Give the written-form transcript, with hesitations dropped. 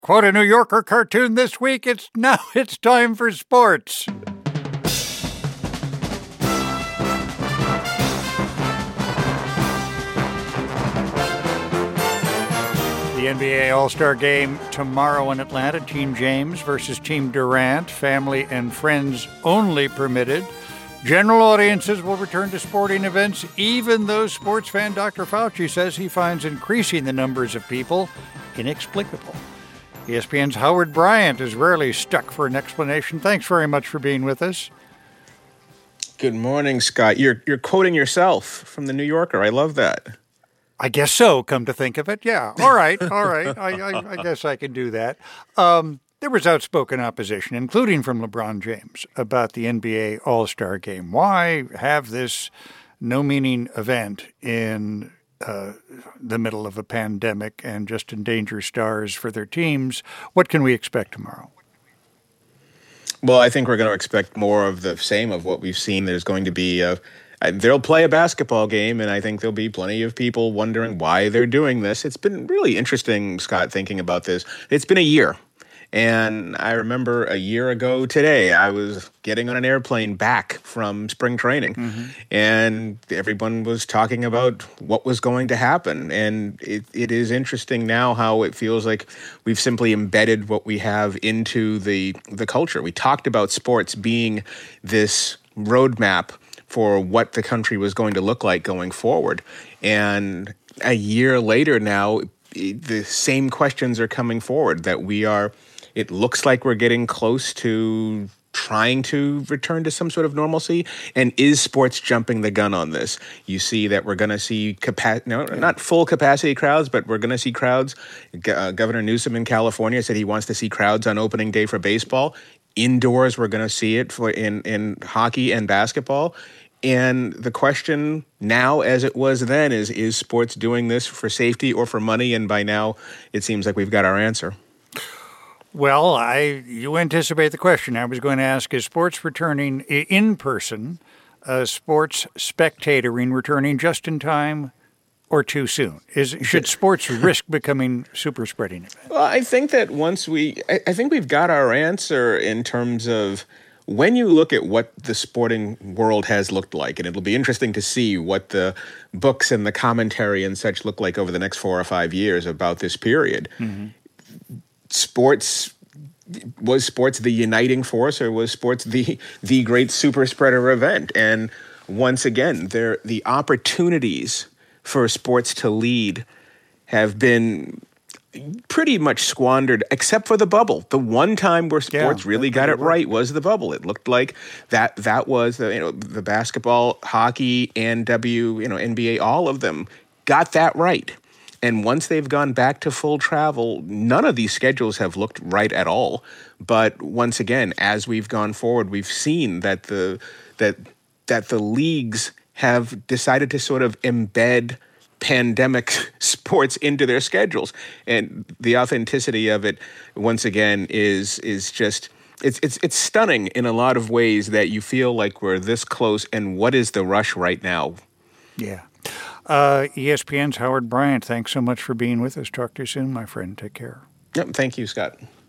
Quote a New Yorker cartoon this week. It's time for sports. The NBA All-Star Game tomorrow in Atlanta. Team James versus Team Durant. Family and friends only permitted. General audiences will return to sporting events, even though sports fan Dr. Fauci says he finds increasing the numbers of people inexplicable. ESPN's Howard Bryant is rarely stuck for an explanation. Thanks very much for being with us. Good morning, Scott. You're quoting yourself from the New Yorker. I love that. I guess so, come to think of it. Yeah. All right. I guess I can do that. There was outspoken opposition, including from LeBron James, about the NBA All-Star Game. Why have this no-meaning event in the middle of a pandemic and just endanger stars for their teams? What can we expect tomorrow? Well, I think we're going to expect more of the same of what we've seen. There's going to be they'll play a basketball game, and I think there'll be plenty of people wondering why they're doing this. It's been really interesting, Scott, thinking about this. It's been a year. And I remember a year ago today, I was getting on an airplane back from spring training, and everyone was talking about what was going to happen. And it is interesting now how it feels like we've simply embedded what we have into the culture. We talked about sports being this roadmap for what the country was going to look like going forward. And a year later now, the same questions are coming forward that it looks like we're getting close to trying to return to some sort of normalcy. And is sports jumping the gun on this? You see that we're going to see not full capacity crowds, but we're going to see crowds. Governor Newsom in California said he wants to see crowds on opening day for baseball. Indoors, we're going to see it in hockey and basketball. And the question now, as it was then, is sports doing this for safety or for money? And by now, it seems like we've got our answer. Well, you anticipate the question. I was going to ask, is sports returning in person, sports spectatoring returning just in time or too soon? Should sports risk becoming super spreading events? Well, I think that I think we've got our answer in terms of when you look at what the sporting world has looked like, and it'll be interesting to see what the books and the commentary and such look like over the next 4 or 5 years about this period. Was sports the uniting force, or was sports the great super spreader event? And once again, the opportunities for sports to lead have been pretty much squandered, except for the bubble. The one time where sports really got it right was the bubble. It looked like that was the basketball, hockey, and NBA, all of them got that right. And once they've gone back to full travel, none of these schedules have looked right at all. But once again, as we've gone forward, we've seen that the leagues have decided to sort of embed pandemic sports into their schedules. And the authenticity of it, once again, is just it's stunning in a lot of ways that you feel like we're this close. And what is the rush right now? Yeah. ESPN's Howard Bryant, thanks so much for being with us. Talk to you soon, my friend. Take care. Yep. Thank you, Scott.